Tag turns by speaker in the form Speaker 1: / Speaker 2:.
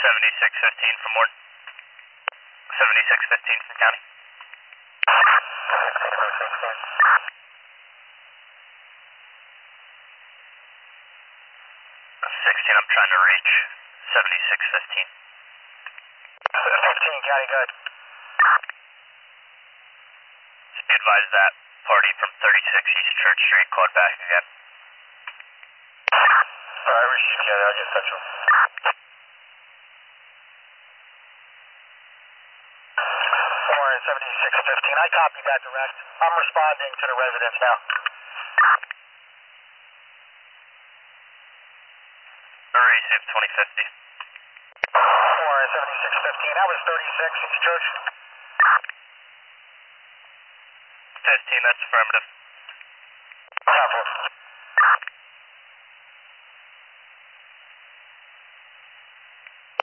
Speaker 1: 7615 from Morton. 7615 from County. 16, I'm trying to reach 7615.
Speaker 2: 15, County, good.
Speaker 1: Just be advised that party from 36 East Church Street called back again.
Speaker 2: Alright, receive County, I'll get in touch with him. 7615, I copy that direct. I'm responding to the residents now.
Speaker 1: Receive 2050.
Speaker 2: 7615, that was 36 East Church.
Speaker 1: 15, that's affirmative.